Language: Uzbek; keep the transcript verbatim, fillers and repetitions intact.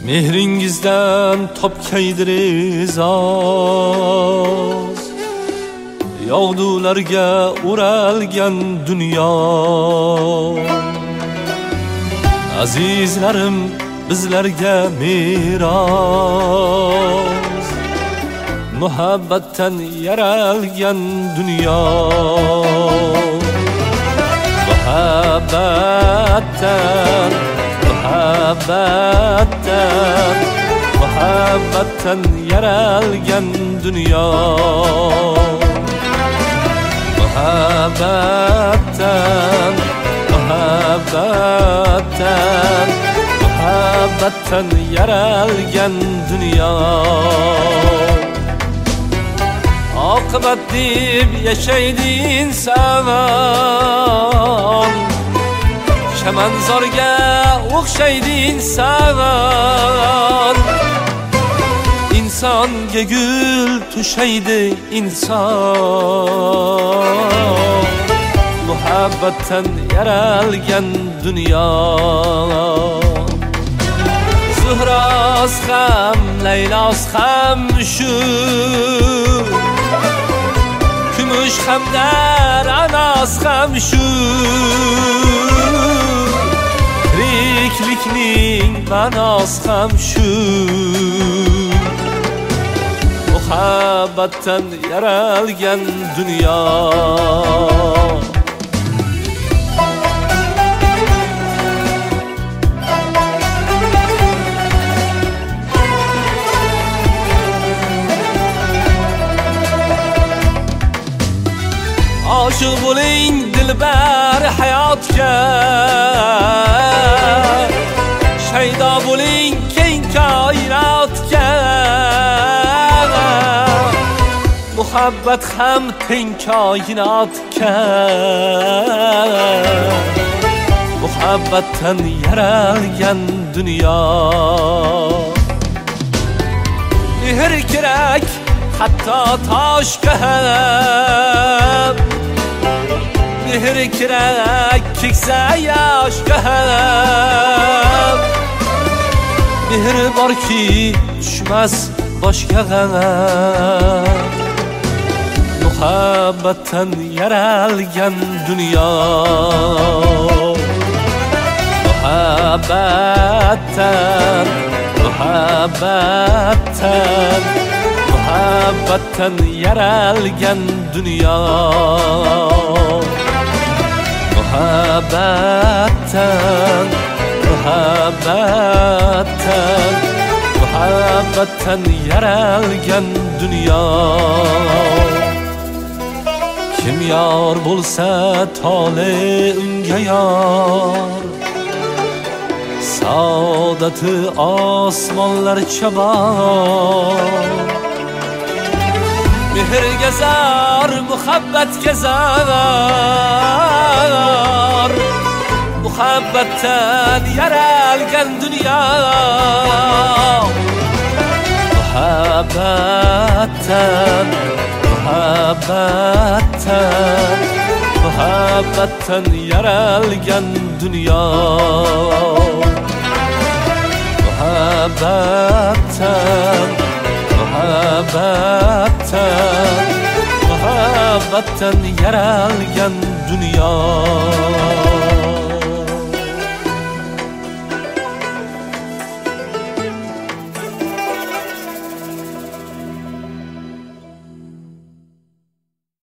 Mehringizdan topkaydir e'zoz, yog'dularga o'ralgan dunyo. Azizlarim bizlarga meros, muhabbatdan yaralgan dunyo. Muhabbatdan, muhabbatdan, muhabbattan yaralgan dunyo. Muhabbatdan, muhabbattan, muhabbattan yaralgan dunyo. Oqibat deb yashaydi inson, chamanzorga o'xshaydi inson. İnsonga gul to'shaydi inson, muhabbatdan yaralgan dunyo. Zuhros ham, Laylos ham shu, kumush hamda Ra'nos ham shu. Tiriklikning ma'nosi ham shu, muhabbatdan yaralgan dunyo. Oshiq bo'ling dilbar hayotga, shaydo bo'ling keng koinotga. Muhabbat ham teng koinotga, muhabbatdan yaralgan dunyo. Mehr kerak hatto toshga ham, mehr kerak keksa yoshga ham. Mehr borki tushmas boshga g'am, muhabbatdan yaralgan dunyo. Muhabbatdan, muhabbattan, muhabbattan yaralgan dunyo. Muhabbattan, muhabbattan, muhabbattan yaralgan dunyo. Kim yor bo'lsa tole unga yor, saodati osmonlarcha bor. Mehrga zor, muhabbatga zor, muhabbatdan yaralgan dunyo. Muhabbatdan, muhabbattan, muhabbattan yaralgan dunyo. Muhabbattan, muhabbattan, muhabbattan yaralgan dunyo.